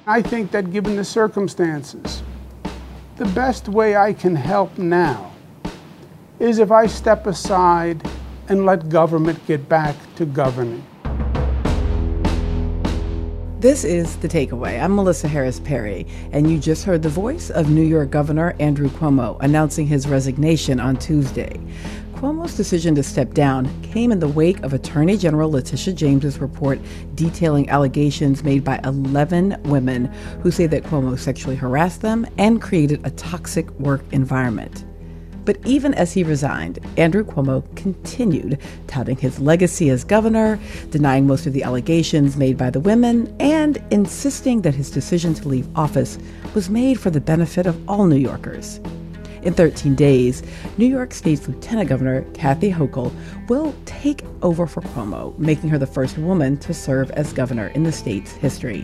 I think that given the circumstances, the best way I can help now is if I step aside and let government get back to governing. This is The Takeaway. I'm Melissa Harris Perry, and you just heard the voice of New York Governor Andrew Cuomo announcing his resignation on Tuesday. Cuomo's decision to step down came in the wake of Attorney General Letitia James's report detailing allegations made by 11 women who say that Cuomo sexually harassed them and created a toxic work environment. But even as he resigned, Andrew Cuomo continued touting his legacy as governor, denying most of the allegations made by the women, and insisting that his decision to leave office was made for the benefit of all New Yorkers. In 13 days, New York State's Lieutenant Governor Kathy Hochul will take over for Cuomo, making her the first woman to serve as governor in the state's history.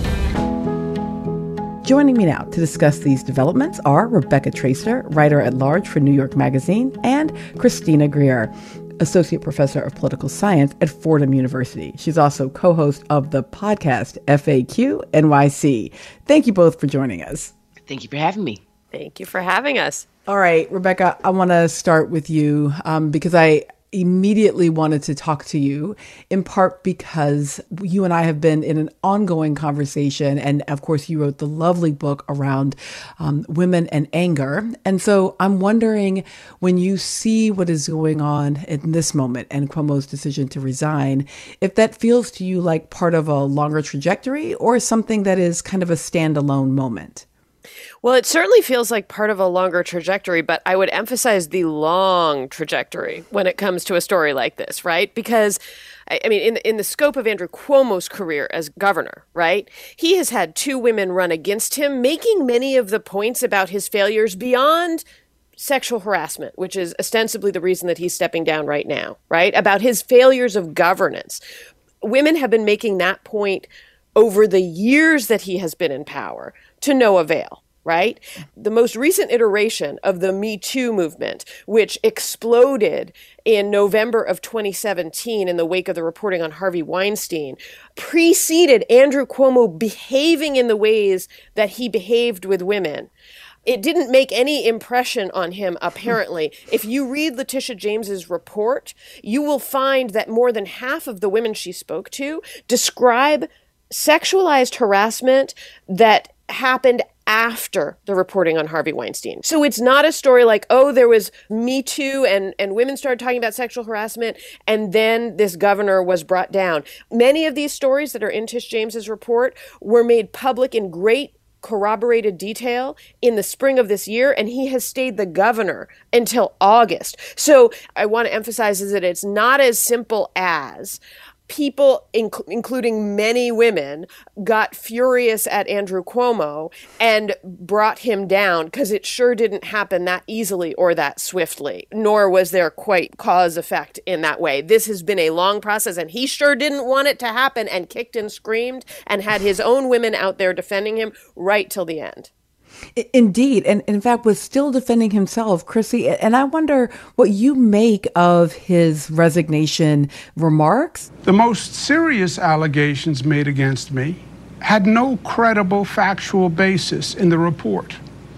Joining me now to discuss these developments are Rebecca Traister, writer-at-large for New York Magazine, and Christina Greer, Associate Professor of Political Science at Fordham University. She's also co-host of the podcast FAQ NYC. Thank you both for joining us. Thank you for having me. Thank you for having us. All right, Rebecca, I want to start with you because I immediately wanted to talk to you, in part because you and I have been in an ongoing conversation. And of course, you wrote the lovely book around women and anger. And so I'm wondering, when you see what is going on in this moment and Cuomo's decision to resign, if that feels to you like part of a longer trajectory or something that is kind of a standalone moment. Well, it certainly feels like part of a longer trajectory, but I would emphasize the long trajectory when it comes to a story like this, right? Because, I mean, in the scope of Andrew Cuomo's career as governor, right, he has had two women run against him, making many of the points about his failures beyond sexual harassment, which is ostensibly the reason that he's stepping down right now, right, about his failures of governance. Women have been making that point over the years that he has been in power to no avail. Right? The most recent iteration of the Me Too movement, which exploded in November of 2017 in the wake of the reporting on Harvey Weinstein, preceded Andrew Cuomo behaving in the ways that he behaved with women. It didn't make any impression on him, apparently. If you read Letitia James's report, you will find that more than half of the women she spoke to describe sexualized harassment that happened after the reporting on Harvey Weinstein. So it's not a story like, oh, there was Me Too and women started talking about sexual harassment and then this governor was brought down. Many of these stories that are in Tish James's report were made public in great corroborated detail in the spring of this year, and he has stayed the governor until August. So I want to emphasize is that it's not as simple as people, including many women, got furious at Andrew Cuomo and brought him down, because it sure didn't happen that easily or that swiftly, nor was there quite cause effect in that way. This has been a long process, and he sure didn't want it to happen and kicked and screamed and had his own women out there defending him right till the end. Indeed. And in fact, was still defending himself, Chrissy. And I wonder what you make of his resignation remarks. The most serious allegations made against me had no credible factual basis in the report.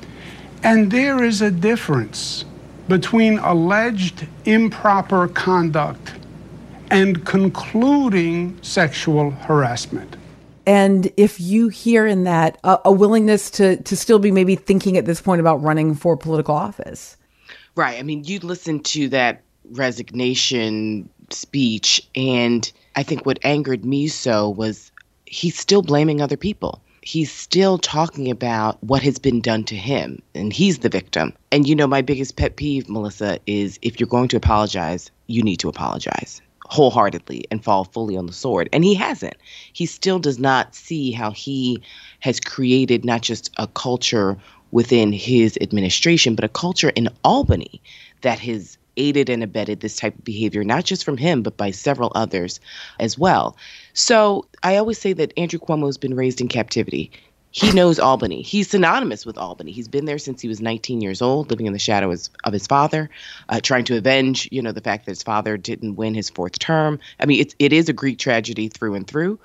And there is a difference between alleged improper conduct and concluding sexual harassment. And if you hear in that a willingness to still be maybe thinking at this point about running for political office. Right. I mean, you listened to that resignation speech, and I think what angered me so was he's still blaming other people. He's still talking about what has been done to him, and he's the victim. And, you know, my biggest pet peeve, Melissa, is if you're going to apologize, you need to apologize wholeheartedly and fall fully on the sword. And he hasn't. He still does not see how he has created not just a culture within his administration, but a culture in Albany that has aided and abetted this type of behavior, not just from him, but by several others as well. So I always say that Andrew Cuomo has been raised in captivity. He knows Albany. He's synonymous with Albany. He's been there since he was 19 years old, living in the shadows of his father, trying to avenge, the fact that his father didn't win his fourth term. I mean, it is a Greek tragedy through and through.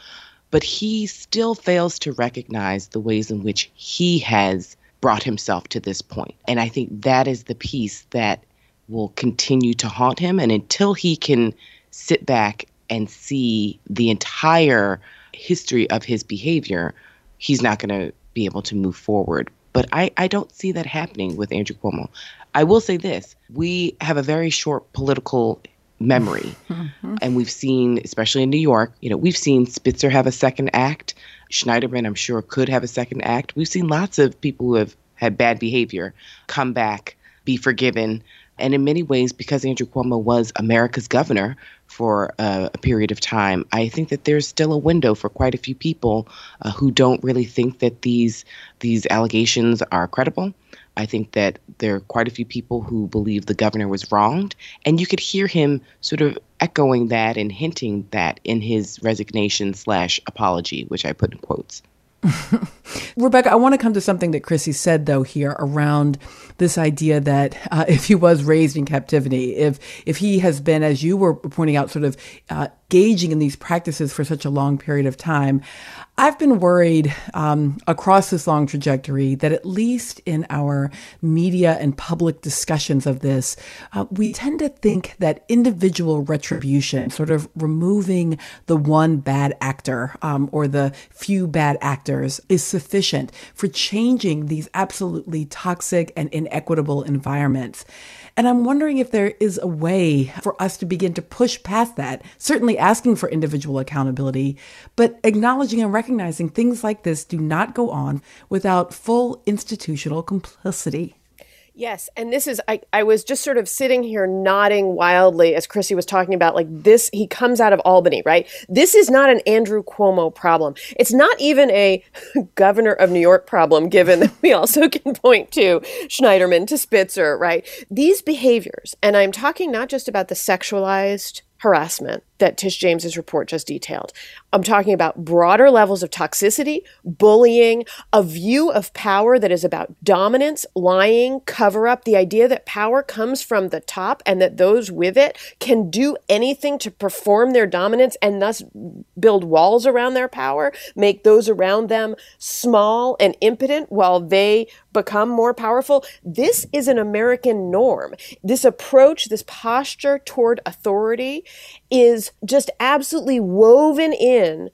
but he still fails to recognize the ways in which he has brought himself to this point. And I think that is the piece that will continue to haunt him. And until he can sit back and see the entire history of his behavior, he's not going to be able to move forward. But I don't see that happening with Andrew Cuomo. I will say this. We have a very short political memory. And we've seen, especially in New York, we've seen Spitzer have a second act. Schneiderman, I'm sure, could have a second act. We've seen lots of people who have had bad behavior come back, be forgiven. And in many ways, because Andrew Cuomo was America's governor for a period of time, I think that there's still a window for quite a few people who don't really think that these allegations are credible. I think that there are quite a few people who believe the governor was wronged. And you could hear him sort of echoing that and hinting that in his resignation/apology, which I put in quotes. Rebecca, I want to come to something that Chrissy said, though, here around this idea that if he was raised in captivity, if he has been, as you were pointing out, sort of engaging in these practices for such a long period of time, I've been worried across this long trajectory that at least in our media and public discussions of this, we tend to think that individual retribution, sort of removing the one bad actor or the few bad actors, is sufficient for changing these absolutely toxic and inequitable environments. And I'm wondering if there is a way for us to begin to push past that, certainly asking for individual accountability, but acknowledging and recognizing things like this do not go on without full institutional complicity. Yes. And this is, I was just sort of sitting here nodding wildly as Chrissy was talking about, like, this, he comes out of Albany, right? This is not an Andrew Cuomo problem. It's not even a governor of New York problem, given that we also can point to Schneiderman, to Spitzer, right? These behaviors, and I'm talking not just about the sexualized harassment that Tish James's report just detailed. I'm talking about broader levels of toxicity, bullying, a view of power that is about dominance, lying, cover up, the idea that power comes from the top and that those with it can do anything to perform their dominance and thus build walls around their power, make those around them small and impotent while they become more powerful. This is an American norm. This approach, this posture toward authority is just absolutely woven in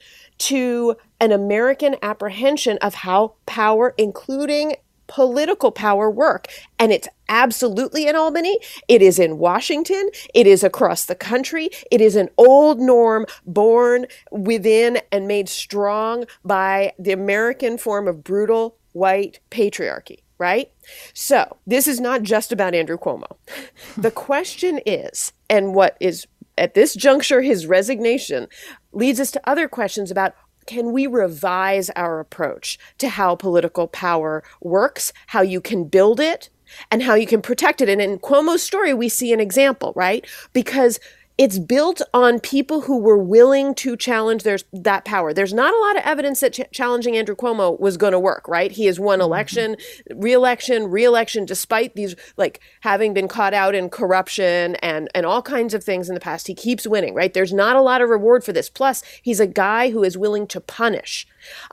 to an American apprehension of how power, including political power, work. And it's absolutely in Albany. It is in Washington. It is across the country. It is an old norm born within and made strong by the American form of brutal white patriarchy. Right? So this is not just about Andrew Cuomo. The question is, and what is at this juncture, his resignation leads us to other questions about, can we revise our approach to how political power works, how you can build it, and how you can protect it? And in Cuomo's story, we see an example, right? Because it's built on people who were willing to challenge that power. There's not a lot of evidence that challenging Andrew Cuomo was going to work, right? He has won election, re-election, despite these, like, having been caught out in corruption and all kinds of things in the past. He keeps winning, right? There's not a lot of reward for this. Plus, he's a guy who is willing to punish.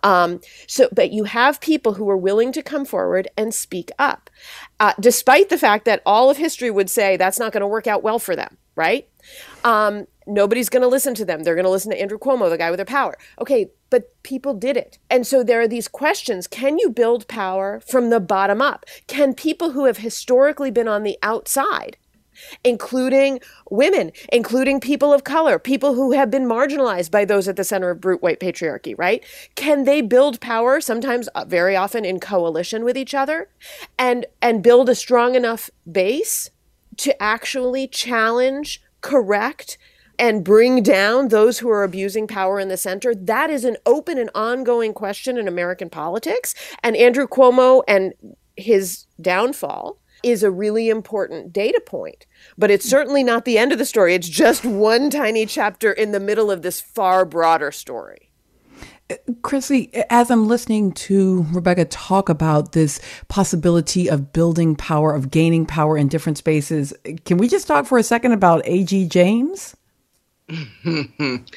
But you have people who are willing to come forward and speak up, despite the fact that all of history would say that's not going to work out well for them, right? Nobody's going to listen to them. They're going to listen to Andrew Cuomo, the guy with the power. Okay, but people did it. And so there are these questions. Can you build power from the bottom up? Can people who have historically been on the outside, including women, including people of color, people who have been marginalized by those at the center of brute white patriarchy, right? Can they build power, sometimes very often in coalition with each other, and build a strong enough base to actually challenge, correct, and bring down those who are abusing power in the center? That is an open and ongoing question in American politics. And Andrew Cuomo and his downfall is a really important data point. But it's certainly not the end of the story. It's just one tiny chapter in the middle of this far broader story. Chrissy, as I'm listening to Rebecca talk about this possibility of building power, of gaining power in different spaces, can we just talk for a second about A.G. James?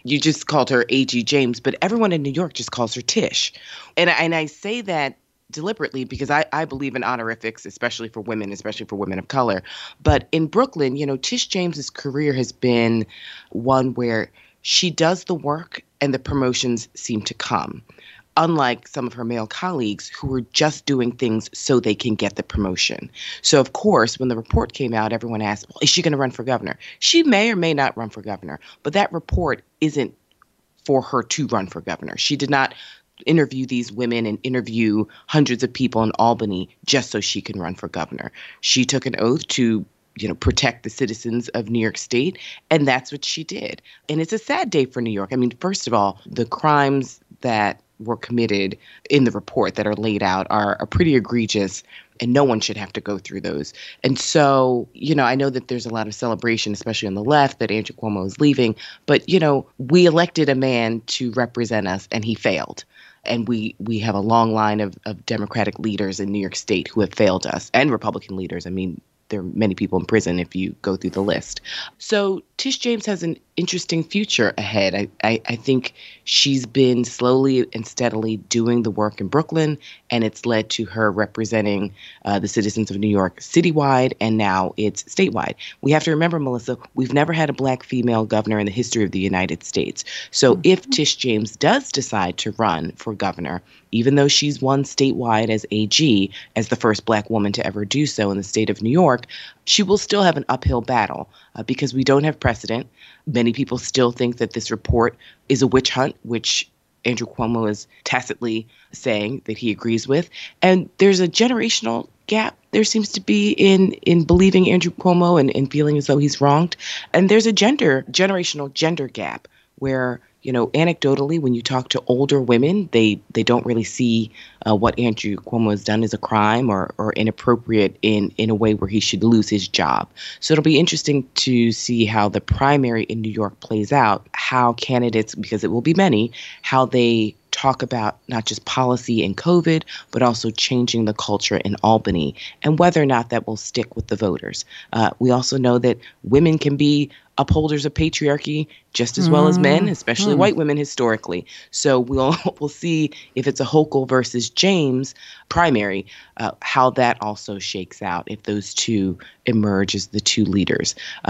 You just called her A.G. James, but everyone in New York just calls her Tish. And I say that deliberately because I believe in honorifics, especially for women of color. But in Brooklyn, Tish James's career has been one where she does the work and the promotions seem to come, unlike some of her male colleagues who were just doing things so they can get the promotion. So, of course, when the report came out, everyone asked, well, is she going to run for governor? She may or may not run for governor, but that report isn't for her to run for governor. She did not interview these women and interview hundreds of people in Albany just so she can run for governor. She took an oath to protect the citizens of New York State, and that's what she did. And it's a sad day for New York. I mean, first of all, the crimes that were committed in the report that are laid out are pretty egregious, and no one should have to go through those. And so, I know that there's a lot of celebration, especially on the left, that Andrew Cuomo is leaving. But, we elected a man to represent us, and he failed. And we have a long line of Democratic leaders in New York State who have failed us, and Republican leaders. I mean, there are many people in prison if you go through the list. So Tish James has an interesting future ahead. I think she's been slowly and steadily doing the work in Brooklyn, and it's led to her representing the citizens of New York citywide, and now it's statewide. We have to remember, Melissa, we've never had a Black female governor in the history of the United States. So if Tish James does decide to run for governor, even though she's won statewide as AG, as the first Black woman to ever do so in the state of New York, she will still have an uphill battle because we don't have precedent. Many people still think that this report is a witch hunt, which Andrew Cuomo is tacitly saying that he agrees with. And there's a generational gap there seems to be in believing Andrew Cuomo and feeling as though he's wronged. And there's a generational gender gap where, anecdotally, when you talk to older women, they don't really see what Andrew Cuomo has done as a crime or inappropriate in a way where he should lose his job. So it'll be interesting to see how the primary in New York plays out, how candidates, because it will be many, how they talk about not just policy and COVID, but also changing the culture in Albany and whether or not that will stick with the voters. We also know that women can be upholders of patriarchy just as well as men, especially white women historically. So we'll see if it's a Hochul versus James primary, how that also shakes out if those two emerge as the two leaders.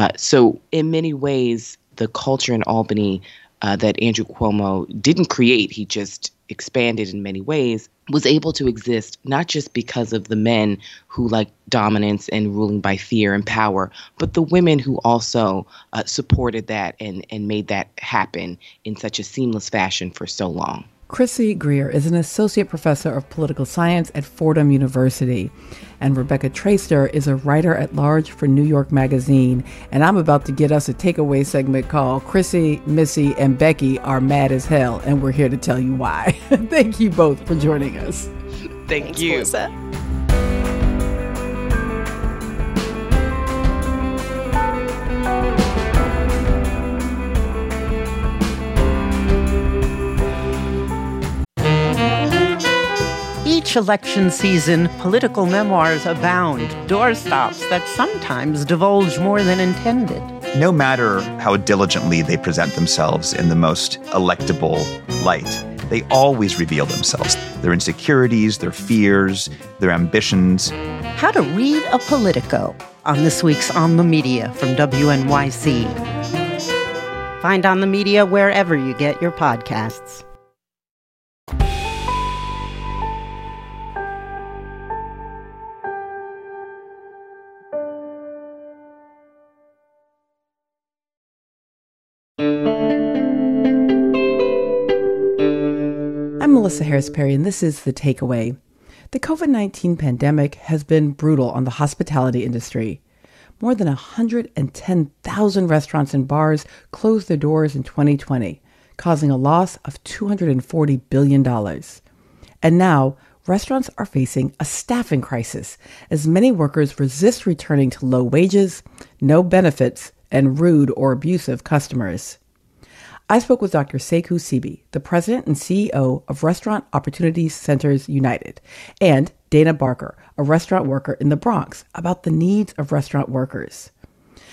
So in many ways, the culture in Albany that Andrew Cuomo didn't create, he just expanded in many ways, was able to exist not just because of the men who like dominance and ruling by fear and power, but the women who also supported that and made that happen in such a seamless fashion for so long. Chrissy Greer is an associate professor of political science at Fordham University, and Rebecca Traister is a writer-at-large for New York Magazine. And I'm about to get us a takeaway segment called Chrissy, Missy, and Becky Are Mad as Hell, and we're here to tell you why. Thank you both for joining us. Thanks, you. Melissa. Each election season, political memoirs abound, doorstops that sometimes divulge more than intended. No matter how diligently they present themselves in the most electable light, they always reveal themselves, their insecurities, their fears, their ambitions. How to read a Politico on this week's On the Media from WNYC. Find On the Media wherever you get your podcasts. I'm Melissa Harris Perry, and this is The Takeaway. The COVID-19 pandemic has been brutal on the hospitality industry. More than 110,000 restaurants and bars closed their doors in 2020, causing a loss of $240 billion. And now, restaurants are facing a staffing crisis as many workers resist returning to low wages, no benefits, and rude or abusive customers. I spoke with Dr. Sekou Sibi, the president and CEO of Restaurant Opportunity Centers United, and Dana Barker, a restaurant worker in the Bronx, about the needs of restaurant workers.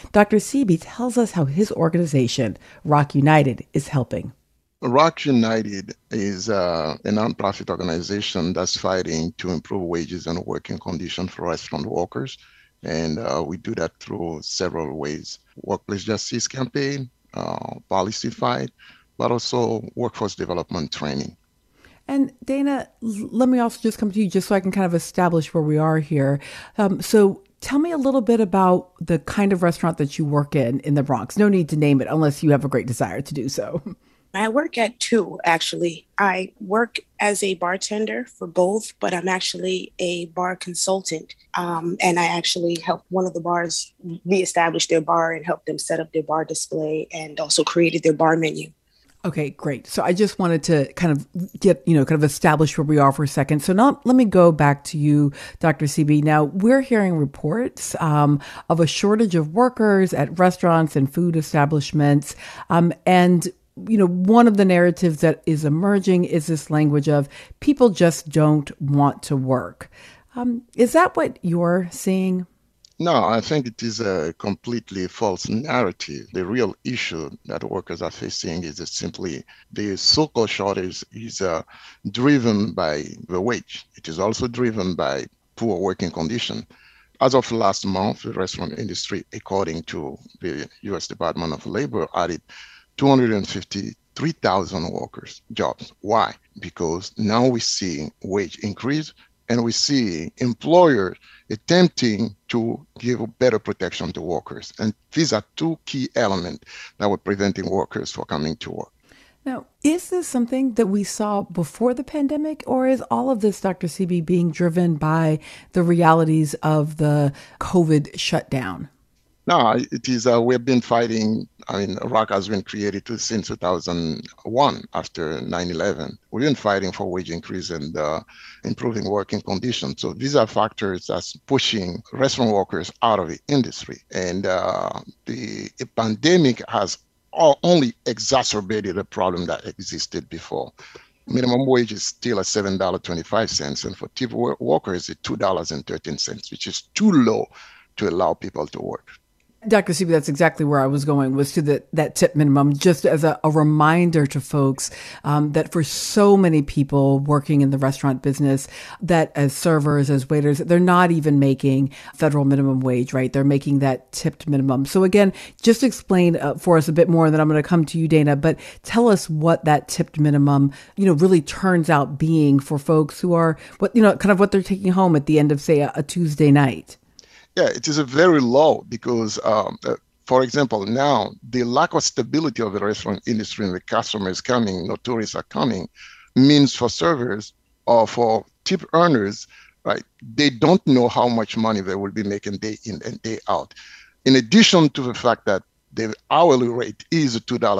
Dr. Sebi tells us how his organization, Rock United, is helping. Rock United is a nonprofit organization that's fighting to improve wages and working conditions for restaurant workers. And we do that through several ways. Workplace justice campaign, policy fight, but also workforce development training. And Dana, let me also just come to you just so I can kind of establish where we are here. So tell me a little bit about the kind of restaurant that you work in the Bronx. No need to name it unless you have a great desire to do so. I work at two, actually. I work as a bartender for both, but I'm actually a bar consultant. And I actually helped one of the bars reestablish their bar and help them set up their bar display and also created their bar menu. Okay, great. So I just wanted to kind of get, kind of establish where we are for a second. So now let me go back to you, Dr. Sebi. Now, we're hearing reports of a shortage of workers at restaurants and food establishments. And one of the narratives that is emerging is this language of people just don't want to work. Is that what you're seeing? No, I think it is a completely false narrative. The real issue that workers are facing is simply the so-called shortage is driven by the wage. It is also driven by poor working conditions. As of last month, the restaurant industry, according to the U.S. Department of Labor, added 253,000 workers jobs. Why? Because now we see wage increase and we see employers attempting to give better protection to workers. And these are two key elements that were preventing workers from coming to work. Now, is this something that we saw before the pandemic, or is all of this, Dr. Sebi, being driven by the realities of the COVID shutdown? No, it is. We've been fighting. Rock has been created since 2001 after 9/11. We've been fighting for wage increase and improving working conditions. So these are factors that's pushing restaurant workers out of the industry. And the pandemic has only exacerbated a problem that existed before. Minimum wage is still at $7.25, and for tip workers, it's $2.13, which is too low to allow people to work. Dr. Sebi, that's exactly where I was going, was to that tip minimum, just as a reminder to folks that for so many people working in the restaurant business, that as servers, as waiters, they're not even making federal minimum wage, right? They're making that tipped minimum. So again, just explain for us a bit more, and then I'm going to come to you, Dana, but tell us what that tipped minimum, really turns out being for folks who are, what they're taking home at the end of, say, a Tuesday night. Yeah, it is a very low because, for example, now the lack of stability of the restaurant industry and the customers coming, no tourists are coming, means for servers or for tip earners, right, they don't know how much money they will be making day in and day out. In addition to the fact that the hourly rate is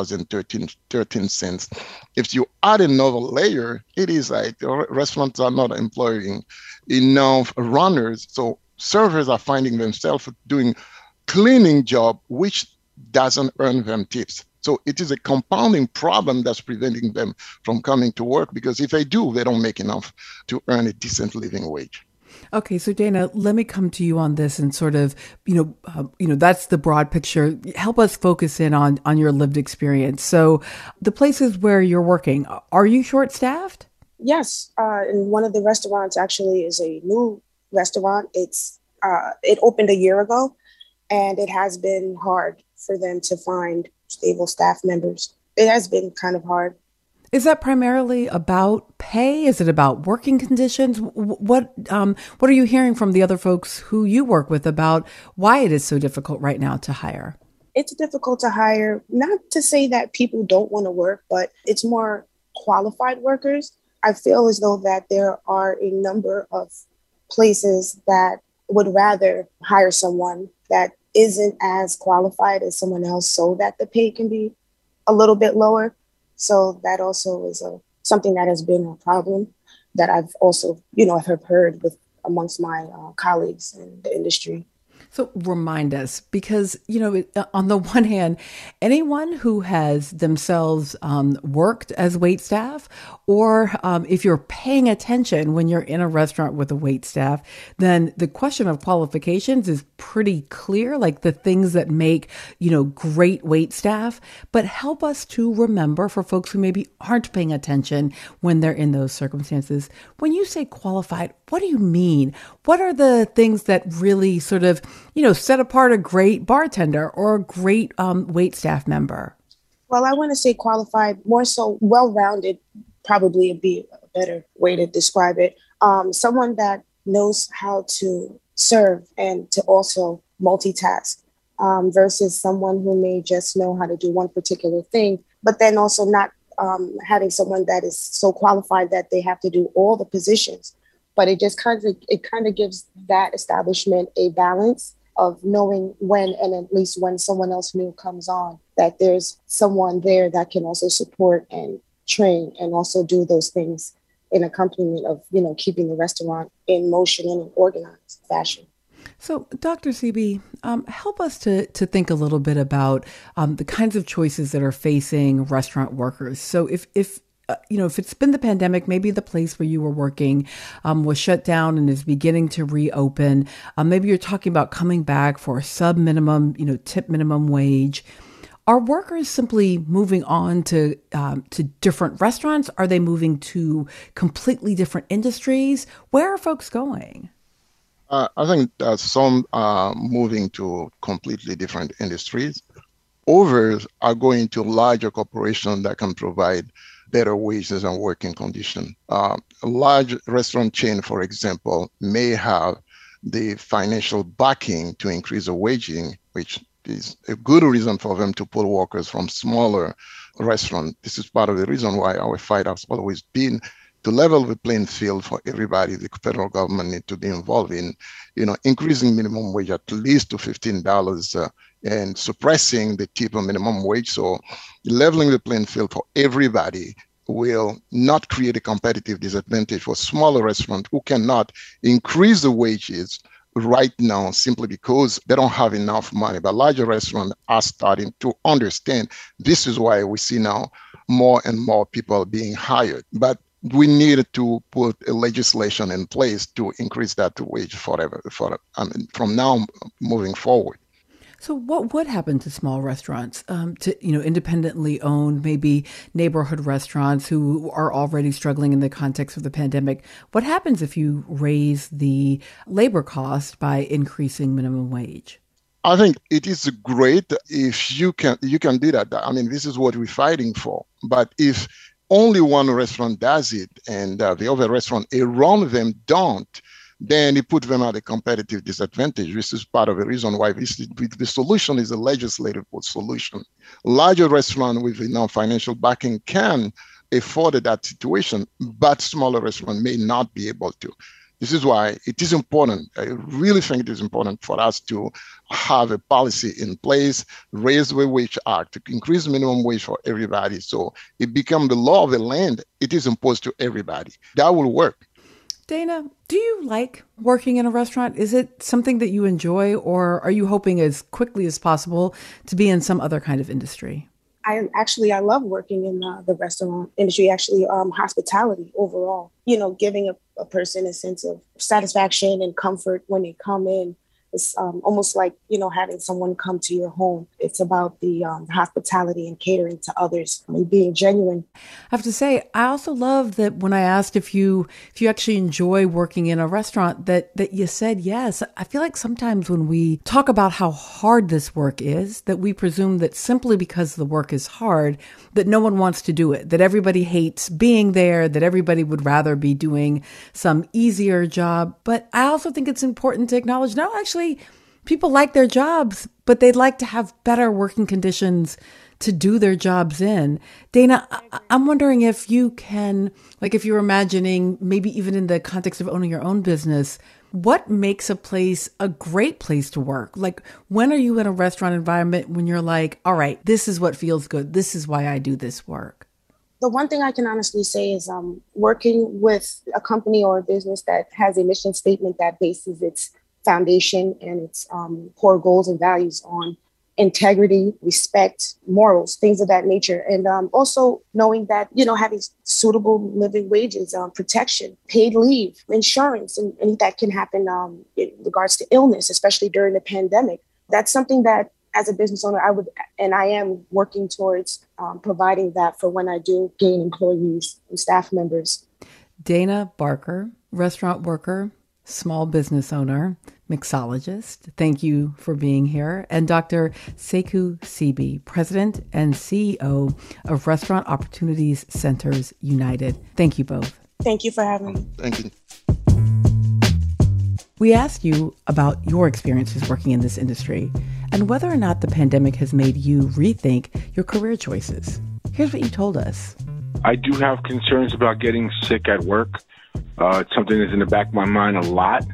$2.13. If you add another layer, it is like restaurants are not employing enough runners. So servers are finding themselves doing cleaning job, which doesn't earn them tips. So it is a compounding problem that's preventing them from coming to work, because if they do, they don't make enough to earn a decent living wage. Okay, so Dana, let me come to you on this and sort of, that's the broad picture. Help us focus in on your lived experience. So the places where you're working, are you short-staffed? Yes, and one of the restaurants actually is a new restaurant. It opened a year ago, and it has been hard for them to find stable staff members. It has been kind of hard. Is that primarily about pay? Is it about working conditions? What are you hearing from the other folks who you work with about why it is so difficult right now to hire? It's difficult to hire, not to say that people don't want to work, but it's more qualified workers. I feel as though that there are a number of places that would rather hire someone that isn't as qualified as someone else so that the pay can be a little bit lower. So that also is something that has been a problem that I've also, I've heard with amongst my colleagues in the industry. So remind us, because, on the one hand, anyone who has themselves worked as wait staff, or if you're paying attention when you're in a restaurant with a wait staff, then the question of qualifications is pretty clear, like the things that make, great wait staff. But help us to remember, for folks who maybe aren't paying attention when they're in those circumstances, when you say qualified, what do you mean? What are the things that really sort of, set apart a great bartender or a great wait staff member? Well, I want to say qualified, more so well-rounded, probably would be a better way to describe it. Someone that knows how to serve and to also multitask versus someone who may just know how to do one particular thing, but then also not having someone that is so qualified that they have to do all the positions. But it just kind of gives that establishment a balance of knowing when, and at least when someone else new comes on, that there's someone there that can also support and train and also do those things in accompaniment of, keeping the restaurant in motion in an organized fashion. So, Dr. Seeby, help us to think a little bit about the kinds of choices that are facing restaurant workers. So if it's been the pandemic, maybe the place where you were working was shut down and is beginning to reopen. Maybe you're talking about coming back for a sub-minimum, tip minimum wage. Are workers simply moving on to different restaurants? Are they moving to completely different industries? Where are folks going? I think some are moving to completely different industries. Others are going to larger corporations that can provide better wages and working conditions. A large restaurant chain, for example, may have the financial backing to increase the waging, which is a good reason for them to pull workers from smaller restaurants. This is part of the reason why our fight has always been to level the playing field for everybody. The federal government needs to be involved in, increasing minimum wage at least to $15 and suppressing the tip of minimum wage. So leveling the playing field for everybody will not create a competitive disadvantage for smaller restaurants who cannot increase the wages right now simply because they don't have enough money. But larger restaurants are starting to understand this is why we see now more and more people being hired. But we needed to put a legislation in place to increase that wage from now moving forward. So what would happen to small restaurants, to independently owned, maybe neighborhood restaurants who are already struggling in the context of the pandemic? What happens if you raise the labor cost by increasing minimum wage? I think it is great if you can do that. I mean, this is what we're fighting for. But if only one restaurant does it and the other restaurant around them don't, then it puts them at a competitive disadvantage. This is part of the reason why the solution is a legislative solution. Larger restaurants with enough financial backing can afford that situation, but smaller restaurants may not be able to. This is why it is important. I really think it is important for us to have a policy in place, raise the wage act, to increase minimum wage for everybody. So it becomes the law of the land. It is imposed to everybody. That will work. Dana, do you like working in a restaurant? Is it something that you enjoy, or are you hoping as quickly as possible to be in some other kind of industry? I love working in the restaurant industry, hospitality overall, giving a person a sense of satisfaction and comfort when they come in. It's almost like, having someone come to your home. It's about the hospitality and catering to others and being genuine. I have to say, I also love that when I asked if you actually enjoy working in a restaurant, that you said yes. I feel like sometimes when we talk about how hard this work is, that we presume that simply because the work is hard, that no one wants to do it, that everybody hates being there, that everybody would rather be doing some easier job. But I also think it's important to acknowledge, no, actually, people like their jobs, but they'd like to have better working conditions to do their jobs in. Dana, I'm wondering if you can, if you're imagining, maybe even in the context of owning your own business, what makes a place a great place to work? When are you in a restaurant environment when you're like, all right, this is what feels good. This is why I do this work? The one thing I can honestly say is working with a company or a business that has a mission statement that bases its foundation and its core goals and values on integrity, respect, morals, things of that nature. And also knowing that, having suitable living wages, protection, paid leave, insurance, and that can happen in regards to illness, especially during the pandemic. That's something that as a business owner, I am working towards providing that for when I do gain employees and staff members. Dana Barker, restaurant worker, small business owner, mixologist. Thank you for being here. And Dr. Sekou Sibi, President and CEO of Restaurant Opportunities Centers United. Thank you both. Thank you for having me. Thank you. We asked you about your experiences working in this industry and whether or not the pandemic has made you rethink your career choices. Here's what you told us. I do have concerns about getting sick at work. It's something that's in the back of my mind a lot,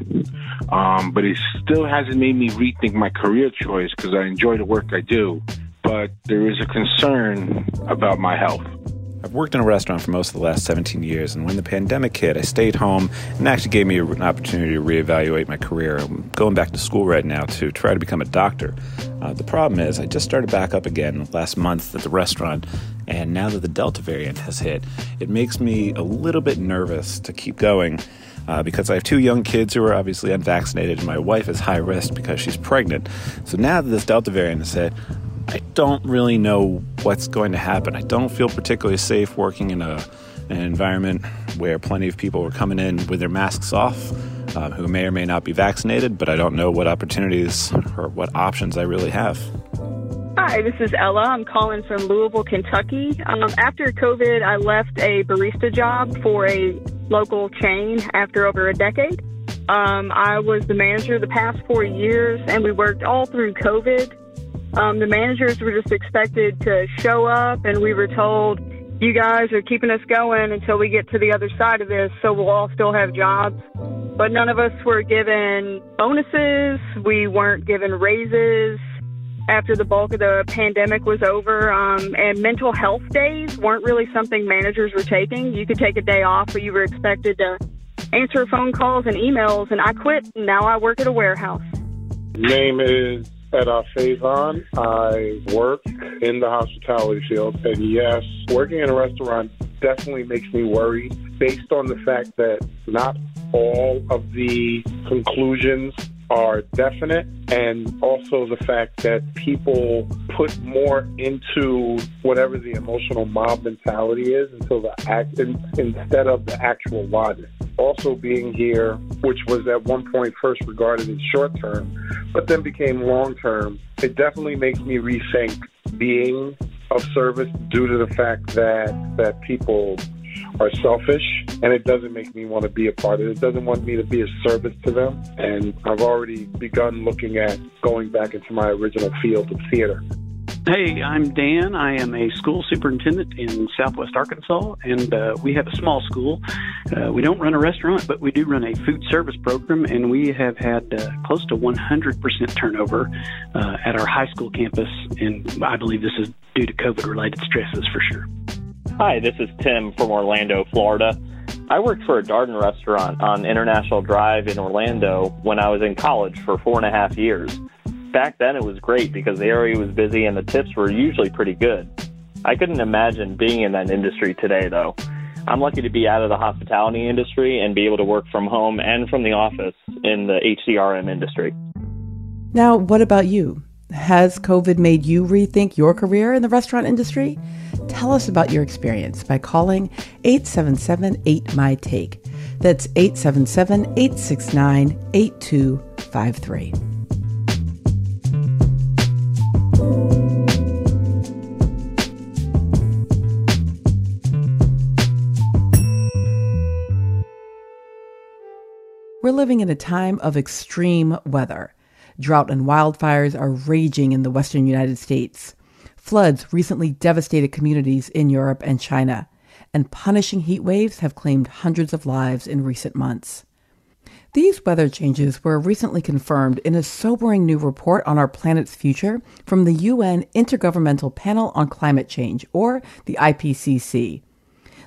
but it still hasn't made me rethink my career choice because I enjoy the work I do, but there is a concern about my health. I've worked in a restaurant for most of the last 17 years, and when the pandemic hit, I stayed home and actually gave me an opportunity to reevaluate my career. I'm going back to school right now to try to become a doctor. The problem is I just started back up again last month at the restaurant, and now that the Delta variant has hit, it makes me a little bit nervous to keep going because I have 2 young kids who are obviously unvaccinated, and my wife is high risk because she's pregnant. So now that this Delta variant has hit, I don't really know what's going to happen. I don't feel particularly safe working in an environment where plenty of people are coming in with their masks off, who may or may not be vaccinated, but I don't know what opportunities or what options I really have. Hi, this is Ella. I'm calling from Louisville, Kentucky. After COVID, I left a barista job for a local chain after over a decade. I was the manager the past 4 years, and we worked all through COVID. The managers were just expected to show up, and we were told, you guys are keeping us going until we get to the other side of this, so we'll all still have jobs. But none of us were given bonuses. We weren't given raises after the bulk of the pandemic was over. And mental health days weren't really something managers were taking. You could take a day off, but you were expected to answer phone calls and emails, and I quit, and now I work at a warehouse. Name is Eda Faison. I work in the hospitality field, and yes, working in a restaurant definitely makes me worry based on the fact that not all of the conclusions are definite, and also the fact that people put more into whatever the emotional mob mentality is instead of the actual logic. Also being here, which was at one point first regarded as short term, but then became long term, it definitely makes me rethink being of service due to the fact that people are selfish, and it doesn't make me want to be a part of it. It doesn't want me to be of service to them, and I've already begun looking at going back into my original field of theater. Hey, I'm Dan. I am a school superintendent in Southwest Arkansas, and we have a small school. We don't run a restaurant, but we do run a food service program, and we have had close to 100% turnover at our high school campus, and I believe this is due to COVID-related stresses for sure. Hi, this is Tim from Orlando, Florida. I worked for a Darden restaurant on International Drive in Orlando when I was in college for 4.5 years. Back then it was great because the area was busy and the tips were usually pretty good. I couldn't imagine being in that industry today, though. I'm lucky to be out of the hospitality industry and be able to work from home and from the office in the HCRM industry. Now, what about you? Has COVID made you rethink your career in the restaurant industry? Tell us about your experience by calling 877-8MY-TAKE. That's 877-869-8253. We're living in a time of extreme weather. Drought and wildfires are raging in the western United States. Floods recently devastated communities in Europe and China, and punishing heat waves have claimed hundreds of lives in recent months. These weather changes were recently confirmed in a sobering new report on our planet's future from the UN Intergovernmental Panel on Climate Change, or the IPCC.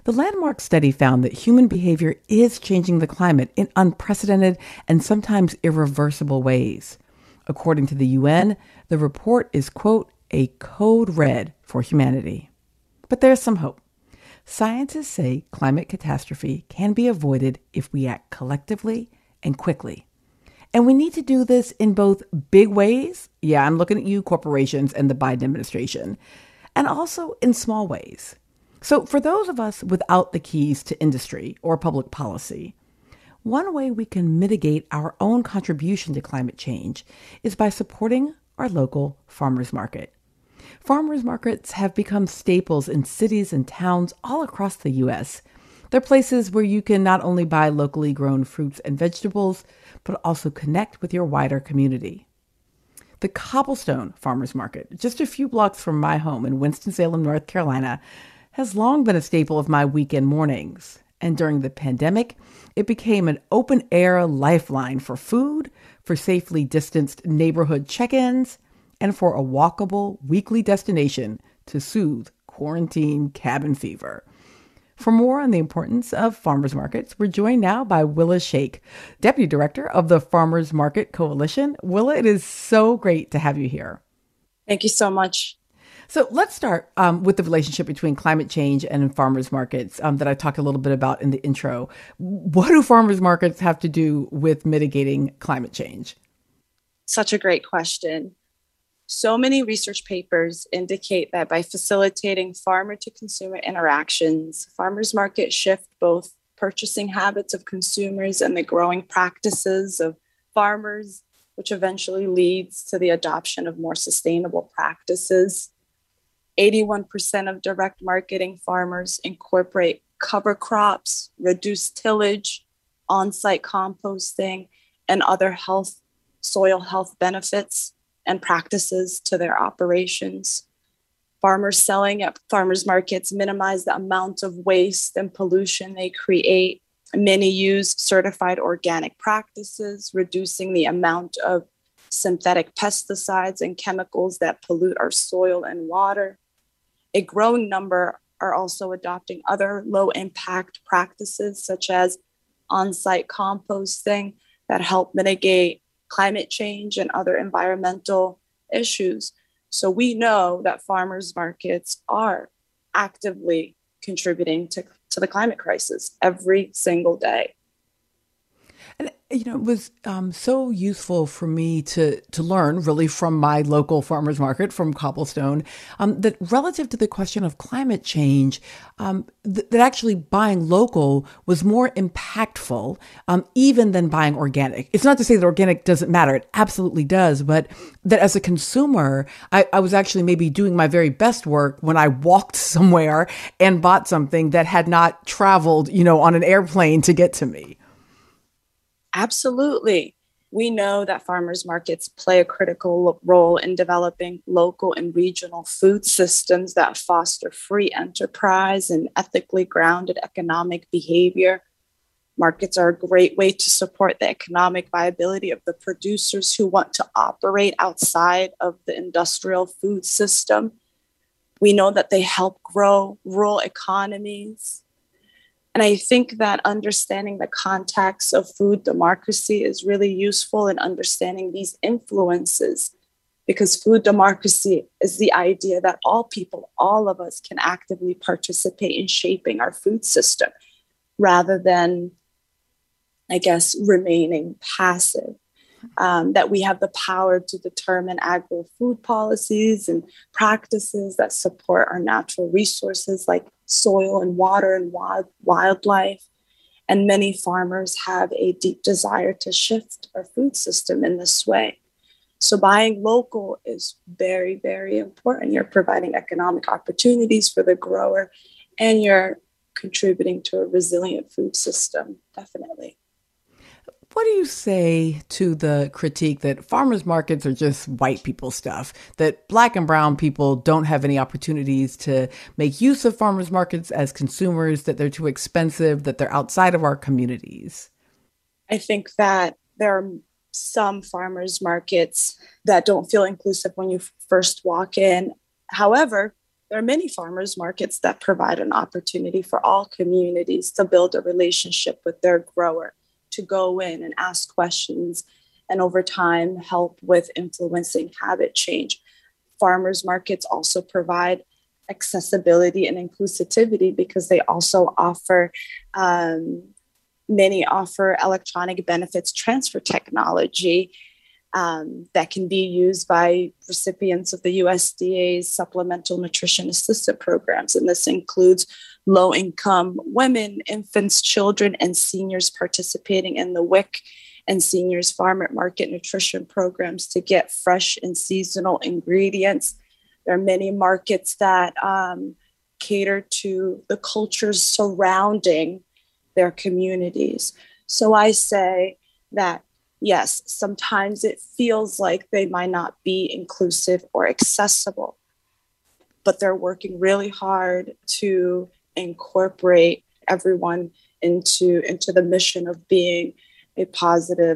The landmark study found that human behavior is changing the climate in unprecedented and sometimes irreversible ways. According to the UN, the report is, quote, a code red for humanity. But there's some hope. Scientists say climate catastrophe can be avoided if we act collectively and quickly. And we need to do this in both big ways. Yeah, I'm looking at you, corporations and the Biden administration. And also in small ways. So for those of us without the keys to industry or public policy, one way we can mitigate our own contribution to climate change is by supporting our local farmers market. Farmers markets have become staples in cities and towns all across the U.S. They're places where you can not only buy locally grown fruits and vegetables, but also connect with your wider community. The Cobblestone Farmers Market, just a few blocks from my home in Winston-Salem, North Carolina, has long been a staple of my weekend mornings. And during the pandemic, it became an open-air lifeline for food, for safely distanced neighborhood check-ins, and for a walkable weekly destination to soothe quarantine cabin fever. For more on the importance of farmers markets, we're joined now by Willa Shaikh, Deputy Director of the Farmers Market Coalition. Willa, it is so great to have you here. Thank you so much. So let's start with the relationship between climate change and farmers markets that I talked a little bit about in the intro. What do farmers markets have to do with mitigating climate change? Such a great question. So many research papers indicate that by facilitating farmer to consumer interactions, farmers markets shift both purchasing habits of consumers and the growing practices of farmers, which eventually leads to the adoption of more sustainable practices. 81% of direct marketing farmers incorporate cover crops, reduced tillage, on-site composting, and other soil health benefits and practices to their operations. Farmers selling at farmers markets minimize the amount of waste and pollution they create. Many use certified organic practices, reducing the amount of synthetic pesticides and chemicals that pollute our soil and water. A growing number are also adopting other low-impact practices, such as on-site composting, that help mitigate climate change and other environmental issues. So we know that farmers markets are actively contributing to the climate crisis every single day. And, it was so useful for me to learn really from my local farmers market, from Cobblestone, that relative to the question of climate change, that actually buying local was more impactful even than buying organic. It's not to say that organic doesn't matter. It absolutely does. But that as a consumer, I was actually maybe doing my very best work when I walked somewhere and bought something that had not traveled, on an airplane to get to me. Absolutely. We know that farmers markets play a critical role in developing local and regional food systems that foster free enterprise and ethically grounded economic behavior. Markets are a great way to support the economic viability of the producers who want to operate outside of the industrial food system. We know that they help grow rural economies. And I think that understanding the context of food democracy is really useful in understanding these influences, because food democracy is the idea that all people, all of us, can actively participate in shaping our food system rather than, remaining passive. That we have the power to determine agro-food policies and practices that support our natural resources like soil and water and wildlife. And many farmers have a deep desire to shift our food system in this way. So buying local is very, very important. You're providing economic opportunities for the grower and you're contributing to a resilient food system, definitely. What do you say to the critique that farmers markets are just white people stuff, that Black and brown people don't have any opportunities to make use of farmers markets as consumers, that they're too expensive, that they're outside of our communities? I think that there are some farmers markets that don't feel inclusive when you first walk in. However, There are many farmers markets that provide an opportunity for all communities to build a relationship with their grower, to go in and ask questions, and over time help with influencing habit change. Farmers markets also provide accessibility and inclusivity because they also offer, many offer electronic benefits transfer technology that can be used by recipients of the USDA's Supplemental Nutrition Assistance Programs. And this includes low-income women, infants, children, and seniors participating in the WIC and Seniors Farm Market Nutrition Programs to get fresh and seasonal ingredients. There are many markets that cater to the cultures surrounding their communities. So I say that, yes, sometimes it feels like they might not be inclusive or accessible, but they're working really hard to incorporate everyone into the mission of being a positive,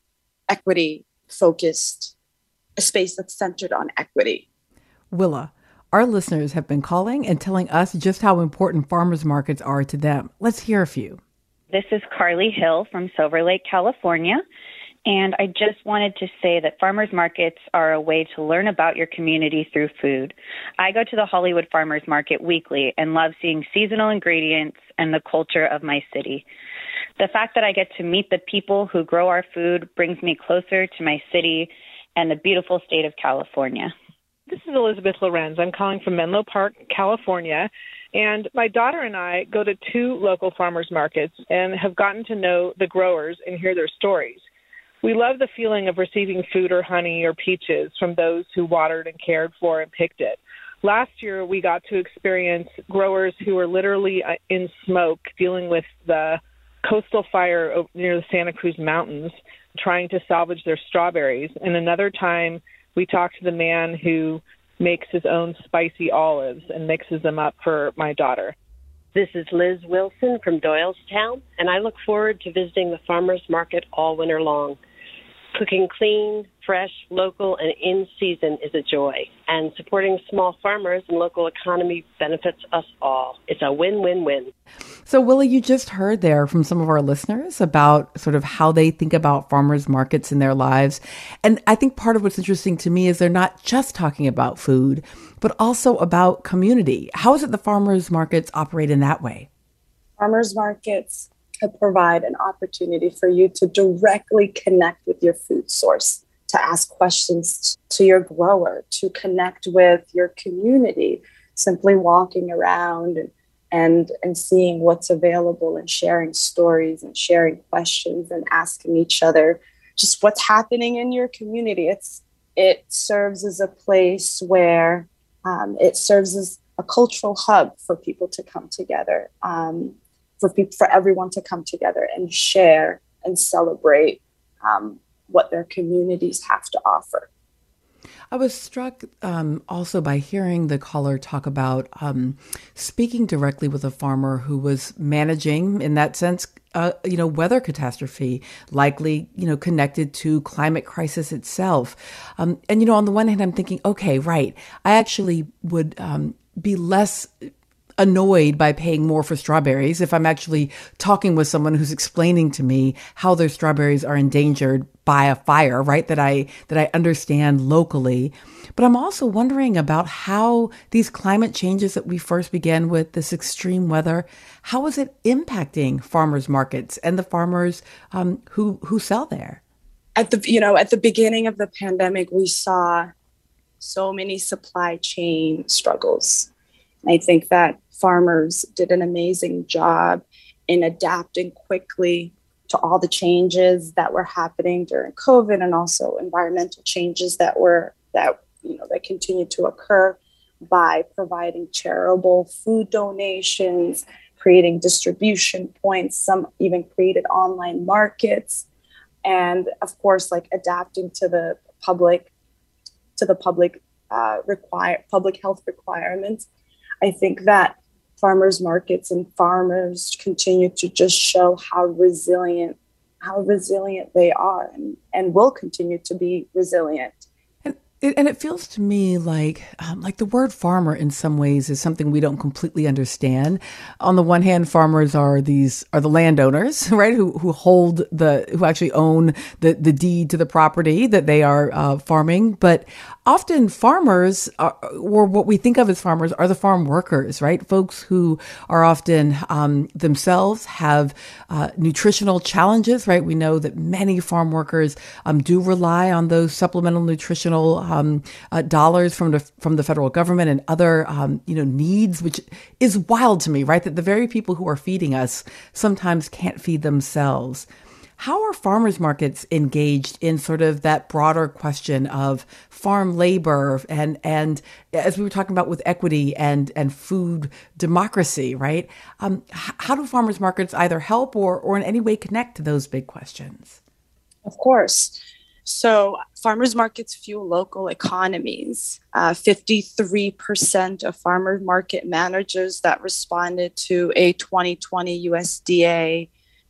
equity-focused, a space that's centered on equity. Willa, our listeners have been calling and telling us just how important farmers markets are to them. Let's hear a few. This is Carly Hill from Silver Lake, California. And I just wanted to say that farmers markets are a way to learn about your community through food. I go to the Hollywood Farmers Market weekly and love seeing seasonal ingredients and the culture of my city. The fact that I get to meet the people who grow our food brings me closer to my city and the beautiful state of California. This is Elizabeth Lorenz. I'm calling from Menlo Park, California. And my daughter and I go to 2 local farmers markets and have gotten to know the growers and hear their stories. We love the feeling of receiving food or honey or peaches from those who watered and cared for and picked it. Last year, we got to experience growers who were literally in smoke dealing with the coastal fire near the Santa Cruz Mountains, trying to salvage their strawberries. And another time, we talked to the man who makes his own spicy olives and mixes them up for my daughter. This is Liz Wilson from Doylestown, and I look forward to visiting the farmers market all winter long. Cooking clean, fresh, local, and in season is a joy, and supporting small farmers and local economy benefits us all. It's a win-win-win. So, Willa, you just heard there from some of our listeners about sort of how they think about farmers markets in their lives. And I think part of what's interesting to me is they're not just talking about food, but also about community. How is it the farmers markets operate in that way? Farmers markets provide an opportunity for you to directly connect with your food source, to ask questions to your grower, to connect with your community, simply walking around and seeing what's available and sharing stories and sharing questions and asking each other just what's happening in your community. It serves as a place where it serves as a cultural hub for people to come together, for everyone to come together and share and celebrate what their communities have to offer. I was struck also by hearing the caller talk about speaking directly with a farmer who was managing, in that sense, weather catastrophe, likely, connected to climate crisis itself. And, on the one hand, I'm thinking, okay, right, I actually would be less annoyed by paying more for strawberries if I'm actually talking with someone who's explaining to me how their strawberries are endangered by a fire, right? That I understand locally. But I'm also wondering about how these climate changes that we first began with, this extreme weather, how is it impacting farmers markets and the farmers who sell there? At the beginning of the pandemic, we saw so many supply chain struggles. I think that farmers did an amazing job in adapting quickly to all the changes that were happening during COVID, and also environmental changes that continued to occur, by providing charitable food donations, creating distribution points. Some even created online markets, and of course, adapting to the public health requirements. I think that farmers markets and farmers continue to just show how resilient they are, and will continue to be resilient. And it feels to me like the word farmer in some ways is something we don't completely understand. On the one hand, farmers are the landowners, right? Who actually own the deed to the property that they are farming. But often farmers or what we think of as farmers are the farm workers, right? Folks who are often themselves have nutritional challenges, right? We know that many farm workers do rely on those supplemental nutritional dollars from the federal government and other needs, which is wild to me, right? That the very people who are feeding us sometimes can't feed themselves. How are farmers markets engaged in sort of that broader question of farm labor and as we were talking about with equity and food democracy, right? How do farmers markets either help or in any way connect to those big questions? Of course. So farmers markets fuel local economies. 53% of farmer market managers that responded to a 2020 USDA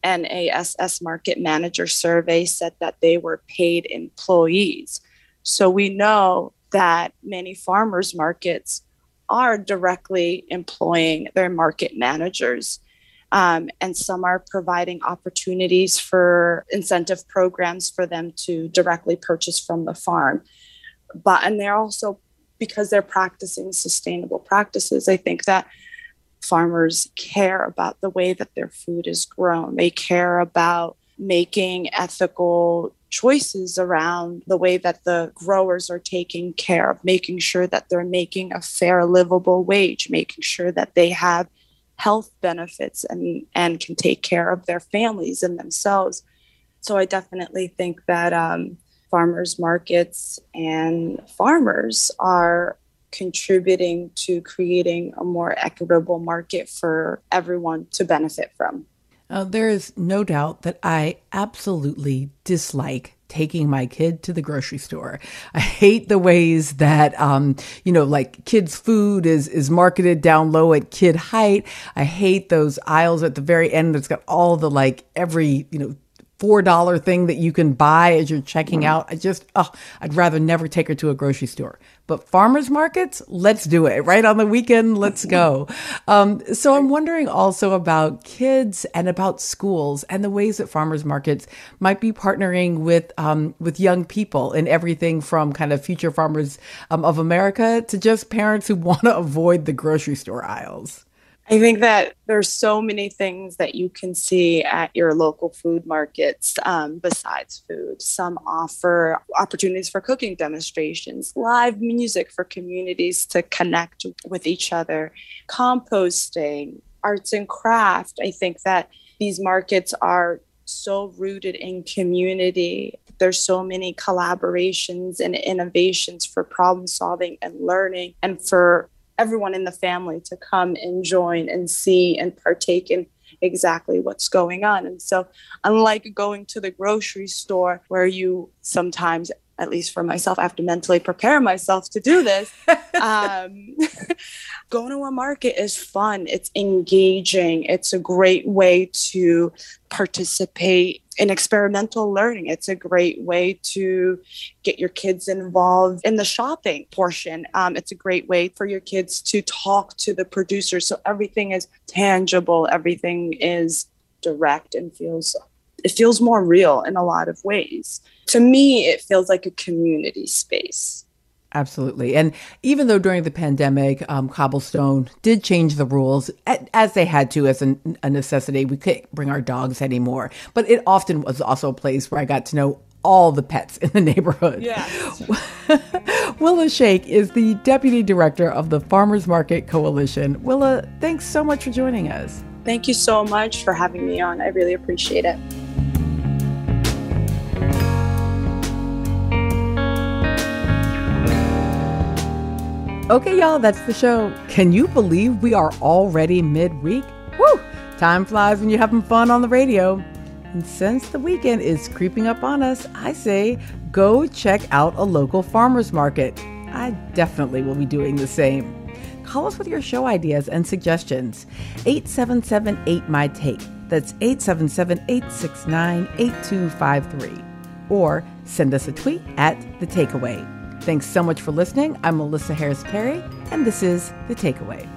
NASS market manager survey said that they were paid employees. So we know that many farmers markets are directly employing their market managers. And some are providing opportunities for incentive programs for them to directly purchase from the farm. And they're also, because they're practicing sustainable practices, I think that farmers care about the way that their food is grown. They care about making ethical choices around the way that the growers are taking care of, making sure that they're making a fair, livable wage, making sure that they have health benefits and can take care of their families and themselves. So I definitely think that farmers markets and farmers are contributing to creating a more equitable market for everyone to benefit from. There is no doubt that I absolutely dislike taking my kid to the grocery store. I hate the ways that, like kids' food is marketed down low at kid height. I hate those aisles at the very end that's got all the every, $4 thing that you can buy as you're checking out. I'd rather never take her to a grocery store. But farmers markets, let's do it. Right on the weekend, let's go. So I'm wondering also about kids and about schools and the ways that farmers markets might be partnering with young people in everything from kind of future farmers of America to just parents who want to avoid the grocery store aisles. I think that there's so many things that you can see at your local food markets besides food. Some offer opportunities for cooking demonstrations, live music for communities to connect with each other, composting, arts and craft. I think that these markets are so rooted in community. There's so many collaborations and innovations for problem solving and learning, and for everyone in the family to come and join and see and partake in exactly what's going on. And so unlike going to the grocery store where you sometimes, at least for myself, I have to mentally prepare myself to do this, going to a market is fun. It's engaging. It's a great way to participate in experimental learning. It's a great way to get your kids involved in the shopping portion. It's a great way for your kids to talk to the producers. So everything is tangible. Everything is direct and it feels more real in a lot of ways. To me, it feels like a community space. Absolutely. And even though during the pandemic, Cobblestone did change the rules as they had to as a necessity, we couldn't bring our dogs anymore. But it often was also a place where I got to know all the pets in the neighborhood. Yes. Willa Shake is the Deputy Director of the Farmers Market Coalition. Willa, thanks so much for joining us. Thank you so much for having me on. I really appreciate it. Okay, y'all, that's the show. Can you believe we are already midweek? Woo! Time flies when you're having fun on the radio. And since the weekend is creeping up on us, I say go check out a local farmers market. I definitely will be doing the same. Call us with your show ideas and suggestions. 877-8-MY-TAKE. That's 877-869-8253. Or send us a tweet at The Takeaway. Thanks so much for listening. I'm Melissa Harris Perry, and this is The Takeaway.